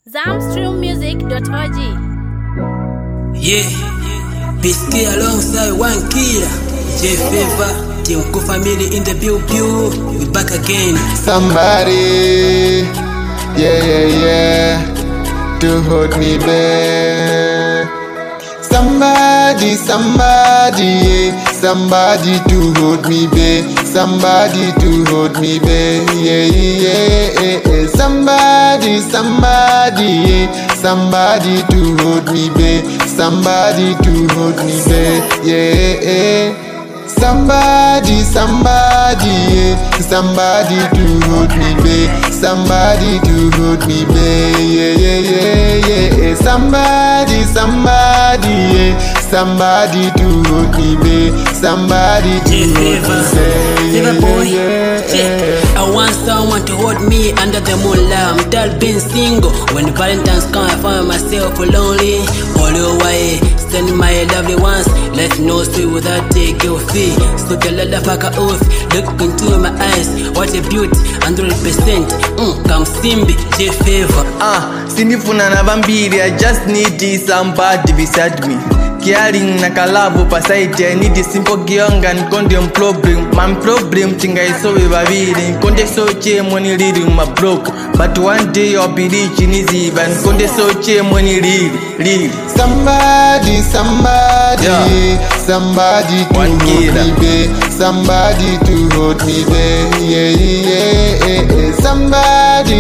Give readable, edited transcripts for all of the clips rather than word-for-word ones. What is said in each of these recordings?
Zamstreammusic.org. Yeah, Biscuit alongside one killer, J Favor, Team Co Family in the pew. We back again. Somebody, yeah, to hold me back. Somebody, to hold me back. Somebody to hold me back. Yeah. Somebody, to hold me back. Somebody to hold me back. Yeah. Somebody, to hold me back. Somebody to hold me back. Yeah. Somebody, to hold me back. Somebody to hold me back. Yeah. I want someone to hold me under the moonlight. I'm tired being single. When the Valentine's come, I find myself lonely. All the way, send my lovely ones. Let's no stay without take your fee. So the leather fuck off. Look into my eyes. What a beauty, 100%. Come Simbi, J Favor. Sinifuna na vambiri, I just need somebody beside me. Caring na kalavu pasaiti, I need a simple kionga nkonde problem. My problem tinga isowe vaviri. Nkonde soche money liri my broke. But one day I'll be rich in easy. Nkonde soche money liri. Somebody, somebody to hold me back. Somebody to hold me back. Yeah. Somebody,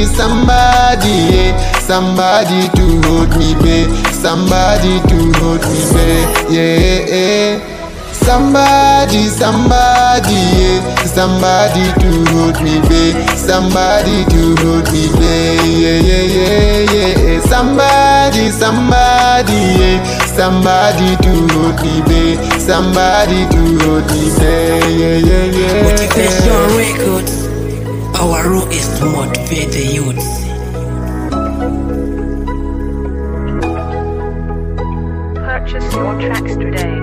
to hold me back. Somebody to hold me back. Yeah. Somebody, to hold me back. Somebody to hold me back. Yeah. Somebody, to hold me back. Somebody to hold me back. Yeah. Motivation Records. Our role is to motivate the youths. Purchase your tracks today.